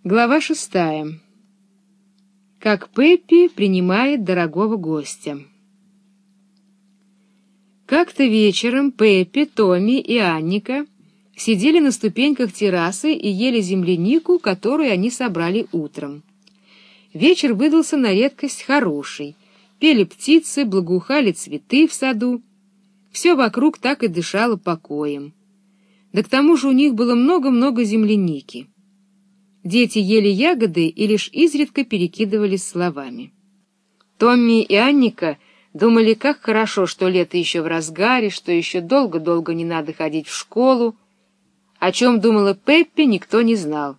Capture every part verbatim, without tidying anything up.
Глава шестая. Как Пеппи принимает дорогого гостя. Как-то вечером Пеппи, Томми и Анника сидели на ступеньках террасы и ели землянику, которую они собрали утром. Вечер выдался на редкость хороший. Пели птицы, благоухали цветы в саду. Все вокруг так и дышало покоем. Да к тому же у них было много-много земляники. Дети ели ягоды и лишь изредка перекидывались словами. Томми и Анника думали, как хорошо, что лето еще в разгаре, что еще долго-долго не надо ходить в школу. О чем думала Пеппи, никто не знал.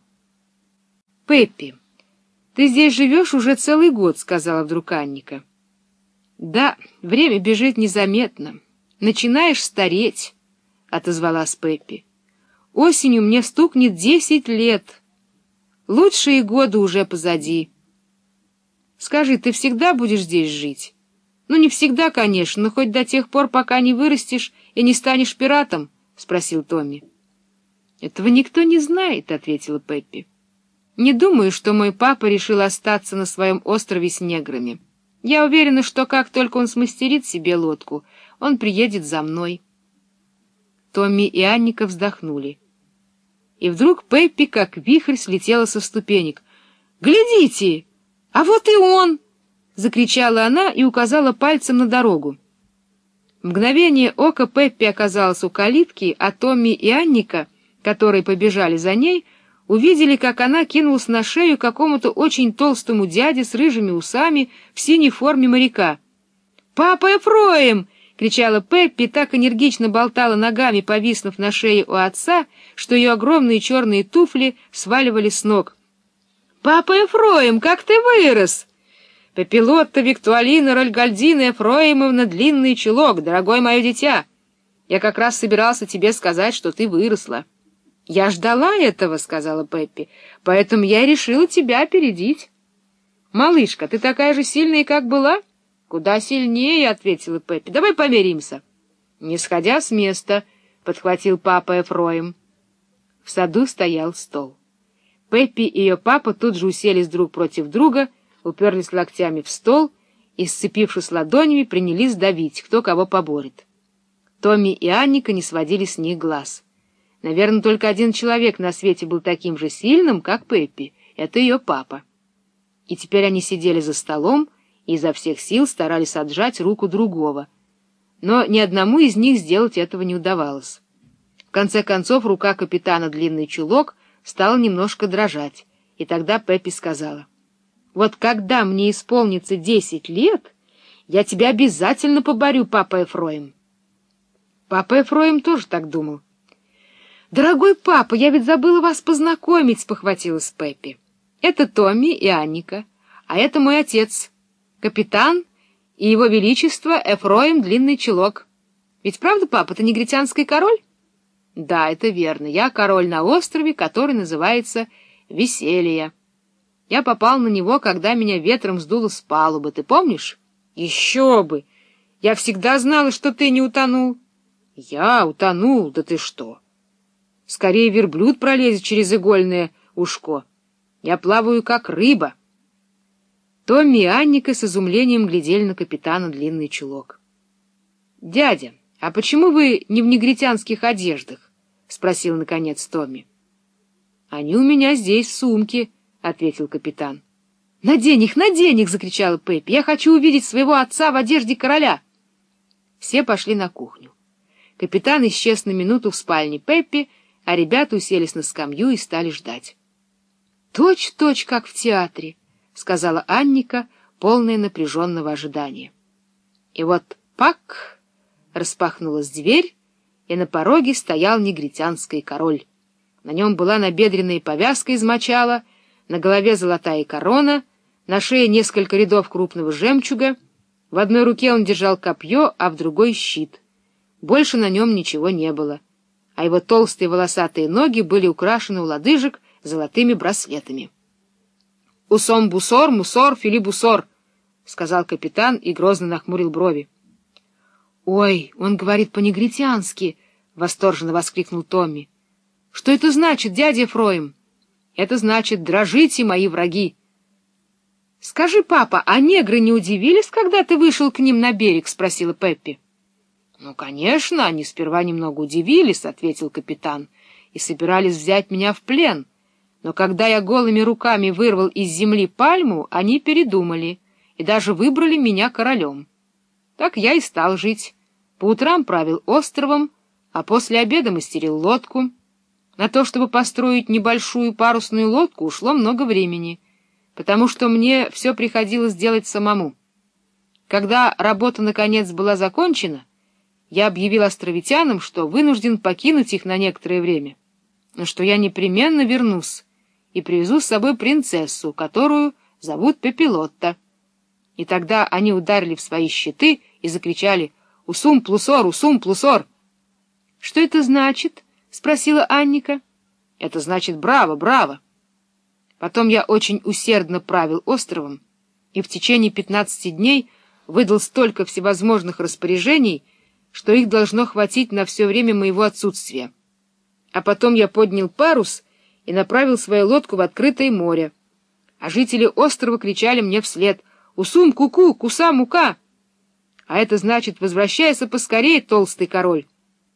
— Пеппи, ты здесь живешь уже целый год, — сказала вдруг Анника. — Да, время бежит незаметно. Начинаешь стареть, — отозвалась Пеппи. — Осенью мне стукнет десять лет. Лучшие годы уже позади. Скажи, ты всегда будешь здесь жить? Ну, не всегда, конечно, но хоть до тех пор, пока не вырастешь и не станешь пиратом, — спросил Томми. — Этого никто не знает, — ответила Пеппи. — Не думаю, что мой папа решил остаться на своем острове с неграми. Я уверена, что как только он смастерит себе лодку, он приедет за мной. Томми и Анника вздохнули. И вдруг Пеппи, как вихрь, слетела со ступенек. «Глядите! А вот и он!» — закричала она и указала пальцем на дорогу. В мгновение ока Пеппи оказалась у калитки, а Томми и Анника, которые побежали за ней, увидели, как она кинулась на шею какому-то очень толстому дяде с рыжими усами в синей форме моряка. «Папа Эфроим!» — кричала Пеппи и так энергично болтала ногами, повиснув на шее у отца, что ее огромные черные туфли сваливали с ног. «Папа Эфроим, как ты вырос!» «Пепелотта Виктуалина Рольгальдина Эфроимовна длинный чулок, дорогое мое дитя! Я как раз собирался тебе сказать, что ты выросла». «Я ждала этого», — сказала Пеппи, — «поэтому я решила тебя опередить». «Малышка, ты такая же сильная, как была?» «Куда сильнее», — ответила Пеппи. «Давай помиримся». «Не сходя с места», — подхватил папа Эфроим. В саду стоял стол. Пеппи и ее папа тут же уселись друг против друга, уперлись локтями в стол и, сцепившись ладонями, принялись давить, кто кого поборет. Томми и Анника не сводили с них глаз. Наверное, только один человек на свете был таким же сильным, как Пеппи. Это ее папа. И теперь они сидели за столом и изо всех сил старались отжать руку другого. Но ни одному из них сделать этого не удавалось. В конце концов, рука капитана Длинный Чулок стала немножко дрожать, и тогда Пеппи сказала: «Вот когда мне исполнится десять лет, я тебя обязательно поборю, папа Эфроим». Папа Эфроим тоже так думал. «Дорогой папа, я ведь забыла вас познакомить», — спохватилась Пеппи. «Это Томми и Анника, а это мой отец, капитан и его величество Эфроим Длинный Чулок. Ведь правда, папа, ты негритянский король?» «Да, это верно. Я король на острове, который называется Веселье. Я попал на него, когда меня ветром сдуло с палубы. Ты помнишь?» «Еще бы! Я всегда знала, что ты не утонул». «Я утонул? Да ты что! Скорее верблюд пролезет через игольное ушко. Я плаваю, как рыба». Томми и Анника с изумлением глядели на капитана Длинный Чулок. «Дядя, а почему вы не в негритянских одеждах?» — спросил, наконец, Томми. «Они у меня здесь в сумке», — ответил капитан. «Надень их, надень их!» — закричала Пеппи. «Я хочу увидеть своего отца в одежде короля!» Все пошли на кухню. Капитан исчез на минуту в спальне Пеппи, а ребята уселись на скамью и стали ждать. «Точь-в-точь, как в театре», — сказала Анника, полная напряженного ожидания. И вот пак! Распахнулась дверь, и на пороге стоял негритянский король. На нем была набедренная повязка из мочала, на голове золотая корона, на шее несколько рядов крупного жемчуга. В одной руке он держал копье, а в другой — щит. Больше на нем ничего не было, а его толстые волосатые ноги были украшены у лодыжек золотыми браслетами. «Усом-бусор, мусор, филибусор», — сказал капитан и грозно нахмурил брови. «Ой, он говорит по-негритянски!» — восторженно воскликнул Томми. «Что это значит, дядя Эфроим?» Это значит «дрожите, мои враги». «Скажи, папа, а негры не удивились, когда ты вышел к ним на берег?» — спросила Пеппи. «Ну, конечно, они сперва немного удивились», — ответил капитан, «и собирались взять меня в плен. Но когда я голыми руками вырвал из земли пальму, они передумали и даже выбрали меня королем. Так я и стал жить. По утрам правил островом, а после обеда мастерил лодку. На то, чтобы построить небольшую парусную лодку, ушло много времени, потому что мне все приходилось делать самому. Когда работа, наконец, была закончена, я объявил островитянам, что вынужден покинуть их на некоторое время, но что я непременно вернусь и привезу с собой принцессу, которую зовут Пепелотта. И тогда они ударили в свои щиты и закричали «Усум плусор! Усум плусор!» «Что это значит?» — спросила Анника. «Это значит «браво, браво!» Потом я очень усердно правил островом и в течение пятнадцати дней выдал столько всевозможных распоряжений, что их должно хватить на все время моего отсутствия. А потом я поднял парус и направил свою лодку в открытое море, а жители острова кричали мне вслед «Усум, ку-ку, куса, мука!» А это значит «Возвращайся поскорее, толстый король!»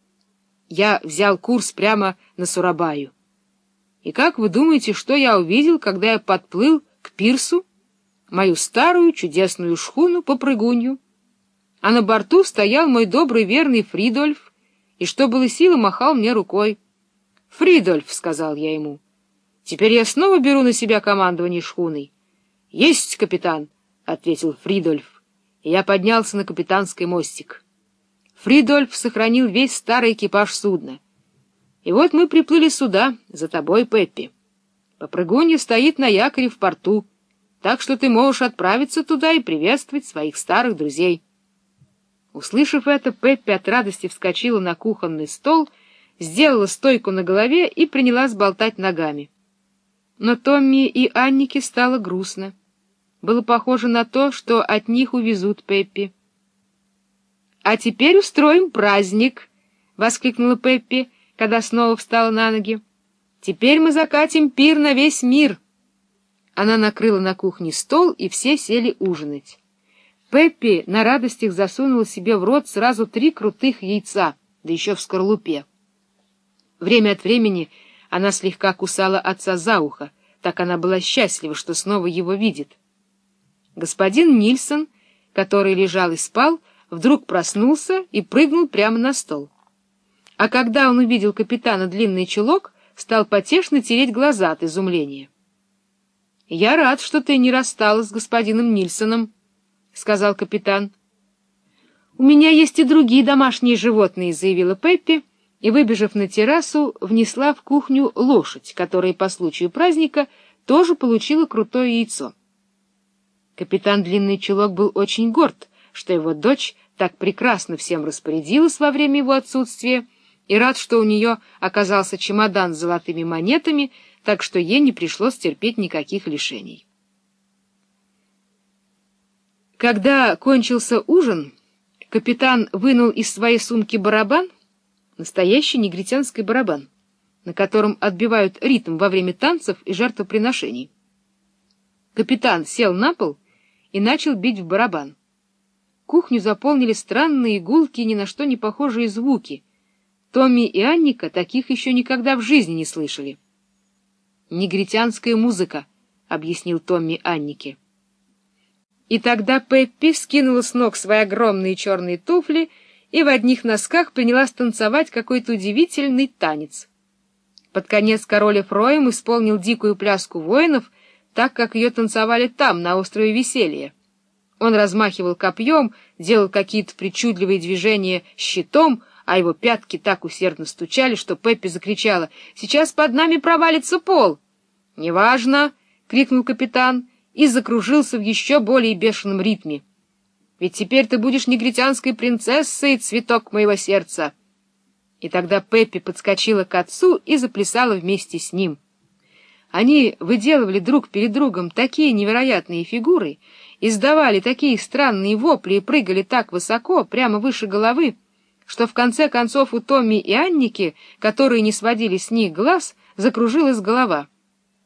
Я взял курс прямо на Сурабаю. И как вы думаете, что я увидел, когда я подплыл к пирсу? Мою старую чудесную шхуну-попрыгунью. А на борту стоял мой добрый верный Фридольф, и что было силы махал мне рукой. «Фридольф», — сказал я ему, — «теперь я снова беру на себя командование шхуной». «Есть, капитан», — ответил Фридольф, и я поднялся на капитанский мостик. Фридольф сохранил весь старый экипаж судна. И вот мы приплыли сюда, за тобой, Пеппи. Попрыгунья стоит на якоре в порту, так что ты можешь отправиться туда и приветствовать своих старых друзей. Услышав это, Пеппи от радости вскочила на кухонный стол, сделала стойку на голове и принялась болтать ногами. Но Томми и Аннике стало грустно. Было похоже на то, что от них увезут Пеппи. «А теперь устроим праздник!» — воскликнула Пеппи, когда снова встала на ноги. «Теперь мы закатим пир на весь мир!» Она накрыла на кухне стол, и все сели ужинать. Пеппи на радостях засунула себе в рот сразу три крутых яйца, да еще в скорлупе. Время от времени она слегка кусала отца за ухо, так она была счастлива, что снова его видит. Господин Нильсон, который лежал и спал, вдруг проснулся и прыгнул прямо на стол. А когда он увидел капитана Длинный Чулок, стал потешно тереть глаза от изумления. — Я рад, что ты не рассталась с господином Нильсоном, — сказал капитан. — У меня есть и другие домашние животные, — заявила Пеппи, и, выбежав на террасу, внесла в кухню лошадь, которая по случаю праздника тоже получила крутое яйцо. Капитан Длинный Чулок был очень горд, что его дочь так прекрасно всем распорядилась во время его отсутствия, и рад, что у нее оказался чемодан с золотыми монетами, так что ей не пришлось терпеть никаких лишений. Когда кончился ужин, капитан вынул из своей сумки барабан, настоящий негритянский барабан, на котором отбивают ритм во время танцев и жертвоприношений. Капитан сел на пол и начал бить в барабан. Кухню заполнили странные гулкие, ни на что не похожие звуки. Томми и Анника таких еще никогда в жизни не слышали. «Негритянская музыка», — объяснил Томми Аннике. И тогда Пеппи скинула с ног свои огромные черные туфли и в одних носках принялась танцевать какой-то удивительный танец. Под конец король Эфроим исполнил дикую пляску воинов, так как ее танцевали там, на острове Веселья. Он размахивал копьем, делал какие-то причудливые движения щитом, а его пятки так усердно стучали, что Пеппи закричала: «Сейчас под нами провалится пол!» «Неважно!» — крикнул капитан и закружился в еще более бешеном ритме. «Ведь теперь ты будешь негритянской принцессой, цветок моего сердца!» И тогда Пеппи подскочила к отцу и заплясала вместе с ним. Они выделывали друг перед другом такие невероятные фигуры, издавали такие странные вопли и прыгали так высоко, прямо выше головы, что в конце концов у Томми и Анники, которые не сводили с них глаз, закружилась голова.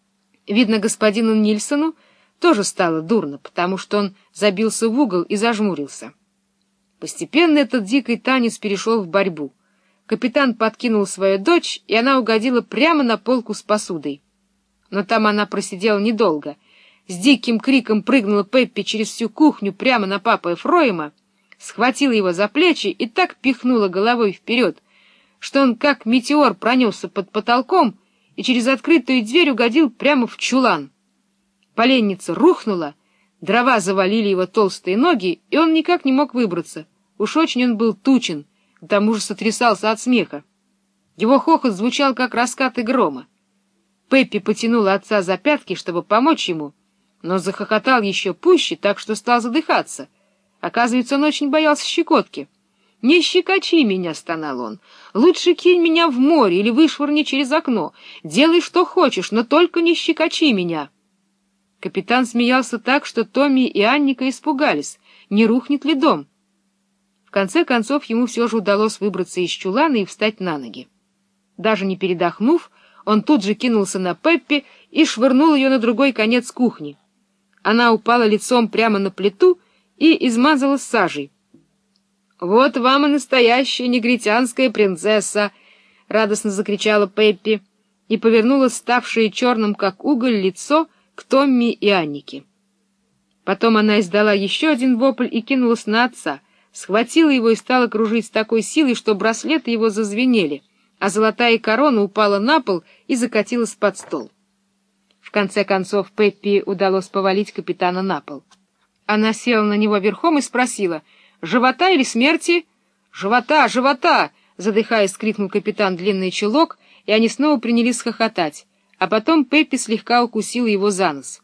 Видно, господину Нильсону тоже стало дурно, потому что он забился в угол и зажмурился. Постепенно этот дикий танец перешел в борьбу. Капитан подкинул свою дочь, и она угодила прямо на полку с посудой. Но там она просидела недолго. С диким криком прыгнула Пеппи через всю кухню прямо на папу Эфроима, схватила его за плечи и так пихнула головой вперед, что он как метеор пронесся под потолком и через открытую дверь угодил прямо в чулан. Поленница рухнула, дрова завалили его толстые ноги, и он никак не мог выбраться. Уж очень он был тучен, к тому же сотрясался от смеха. Его хохот звучал, как раскаты грома. Пеппи потянула отца за пятки, чтобы помочь ему, но захохотал еще пуще, так что стал задыхаться. Оказывается, он очень боялся щекотки. «Не щекочи меня!» — стонал он. «Лучше кинь меня в море или вышвырни через окно. Делай, что хочешь, но только не щекочи меня!» Капитан смеялся так, что Томми и Анника испугались, не рухнет ли дом. В конце концов, ему все же удалось выбраться из чулана и встать на ноги. Даже не передохнув, он тут же кинулся на Пеппи и швырнул ее на другой конец кухни. Она упала лицом прямо на плиту и измазалась сажей. «Вот вам и настоящая негритянская принцесса!» — радостно закричала Пеппи и повернула ставшее черным, как уголь, лицо к Томми и Аннике. Потом она издала еще один вопль и кинулась на отца, схватила его и стала кружить с такой силой, что браслеты его зазвенели, а золотая корона упала на пол и закатилась под стол. В конце концов Пеппи удалось повалить капитана на пол. Она села на него верхом и спросила: «Живота или смерти?» «Живота, живота!» — задыхаясь, крикнул капитан Длинный Чулок, и они снова принялись хохотать, а потом Пеппи слегка укусила его за нос.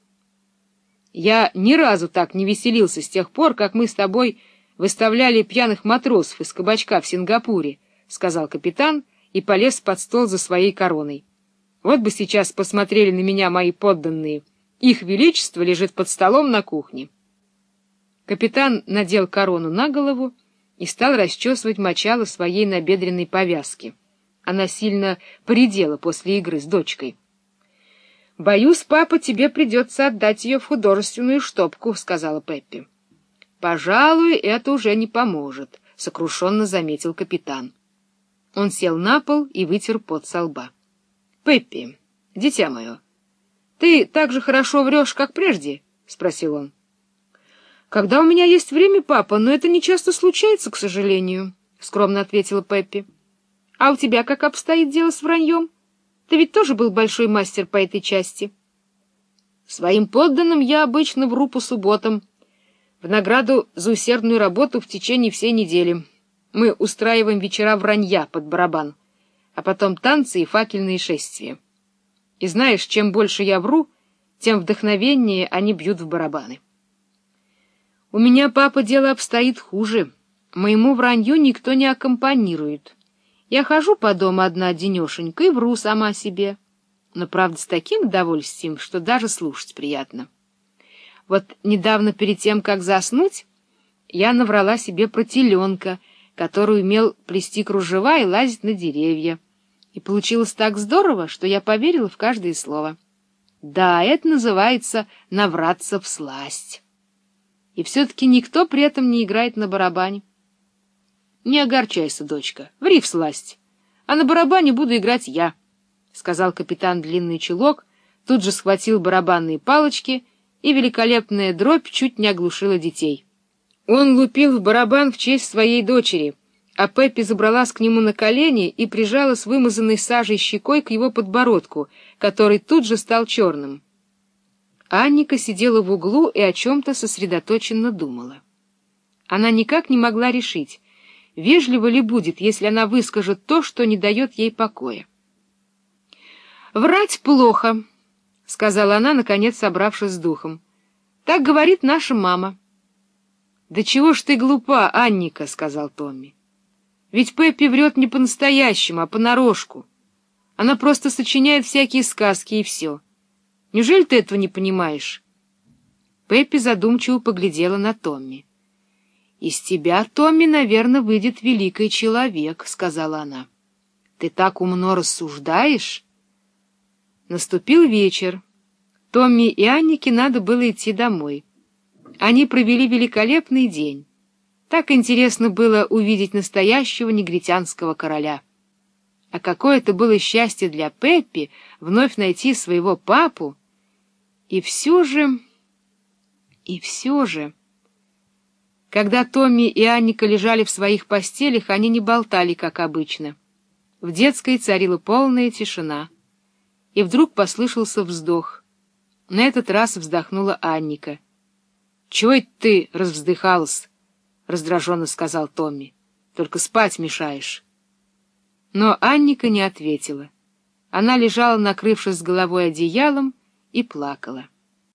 «Я ни разу так не веселился с тех пор, как мы с тобой выставляли пьяных матросов из кабачка в Сингапуре», — сказал капитан и полез под стол за своей короной. «Вот бы сейчас посмотрели на меня мои подданные. Их величество лежит под столом на кухне». Капитан надел корону на голову и стал расчесывать мочало своей набедренной повязки. Она сильно поредела после игры с дочкой. «Боюсь, папа, тебе придется отдать ее в художественную штопку», — сказала Пеппи. «Пожалуй, это уже не поможет», — сокрушенно заметил капитан. Он сел на пол и вытер пот со лба. «Пеппи, дитя мое, ты так же хорошо врешь, как прежде?» — спросил он. «Когда у меня есть время, папа, но это не часто случается, к сожалению», — скромно ответила Пеппи. «А у тебя как обстоит дело с враньем? Ты ведь тоже был большой мастер по этой части». «Своим подданным я обычно вру по субботам, в награду за усердную работу в течение всей недели. Мы устраиваем вечера вранья под барабан, а потом танцы и факельные шествия. И знаешь, чем больше я вру, тем вдохновеннее они бьют в барабаны». «У меня, папа, дело обстоит хуже. Моему вранью никто не аккомпанирует. Я хожу по дому одна-одинешенька и вру сама себе. Но, правда, с таким удовольствием, что даже слушать приятно. Вот недавно перед тем, как заснуть, я наврала себе про теленка, который умел плести кружева и лазить на деревья. И получилось так здорово, что я поверила в каждое слово. Да, это называется навраться всласть. И все-таки никто при этом не играет на барабане. Не огорчайся, дочка, ври всласть, а на барабане буду играть я, — сказал капитан Длинный Чулок, тут же схватил барабанные палочки, и великолепная дробь чуть не оглушила детей. Он лупил в барабан в честь своей дочери, а Пеппи забралась к нему на колени и прижалась вымазанной сажей щекой к его подбородку, который тут же стал черным. Анника сидела в углу и о чем-то сосредоточенно думала. Она никак не могла решить, вежливо ли будет, если она выскажет то, что не дает ей покоя. «Врать плохо», — сказала она, наконец собравшись с духом. «Так говорит наша мама». «Да чего ж ты глупа, Анника», — сказал Томми. «Ведь Пеппи врет не по-настоящему, а понарошку. Она просто сочиняет всякие сказки и все. Неужели ты этого не понимаешь?» Пеппи задумчиво поглядела на Томми. «Из тебя, Томми, наверное, выйдет великий человек», — сказала она. «Ты так умно рассуждаешь». Наступил вечер. Томми и Аннике надо было идти домой. Они провели великолепный день. Так интересно было увидеть настоящего негритянского короля. А какое это было счастье для Пеппи вновь найти своего папу. И все же... И все же... Когда Томми и Анника лежали в своих постелях, они не болтали, как обычно. В детской царила полная тишина. И вдруг послышался вздох. На этот раз вздохнула Анника. — Чего это ты развздыхалась? — раздраженно сказал Томми. — Только спать мешаешь. Но Анника не ответила. Она лежала, накрывшись головой одеялом, и плакала.